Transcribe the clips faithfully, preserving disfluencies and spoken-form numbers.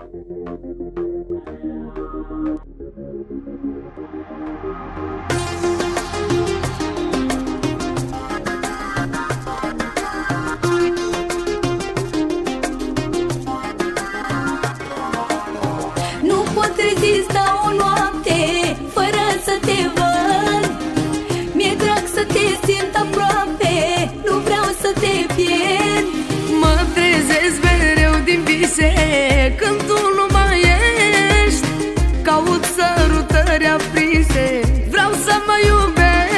Nu pot rezista o noapte fără să te văd. Mi-e drag să te simt aproape, nu vreau să te pierd. Mă trezesc mereu din vise când tu nu mai ești. Caut sărutări aprinse, vreau să mă iubești.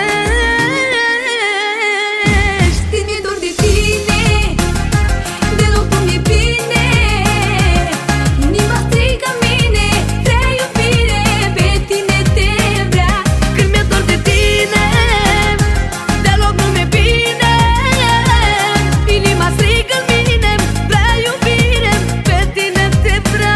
Când mi-e dor de tine, deloc nu mi-e bine. Inima strigă în mine, vrea iubire, pe tine te vrea. Când mi-e dor de tine, deloc nu mi-e bine. Inima strigă în mine, vrea iubire, pe tine te vreau.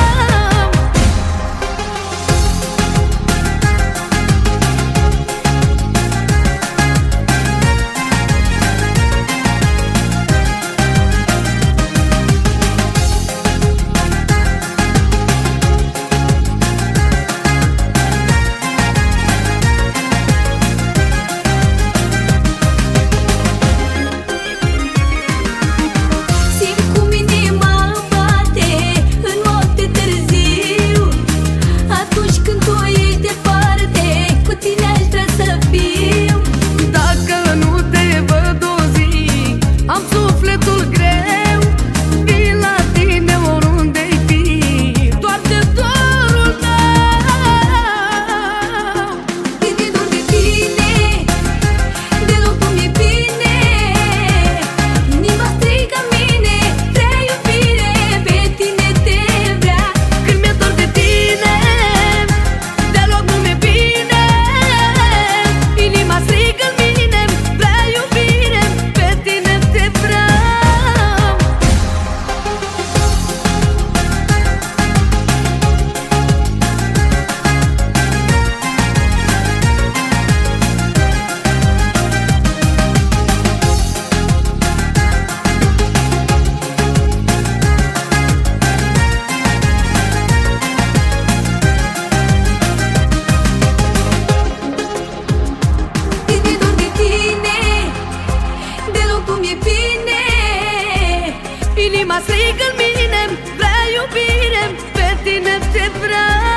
Simt cum inima îmi bate în noapte târziu. Atunci când tu ești departe, cu tine aș vrea să fiu. Dacă nu te văd o zi, am sufletul greu. Vin la tine oriunde-i fi, doar de dorul tău. Când mi-e dor de tine, deloc nu mi-e bine. Inima strigă în mine, vrea iubire, pe tine te vrea. Când mi-e dor de tine, deloc nu mi-e bine. Inima strigă în mine, vrea iubire, pe tine te vreau. Când mi-e dor de tine, deloc nu mi-e bine. Inima strigă în mine, vrea iubire, pe tine te vreau.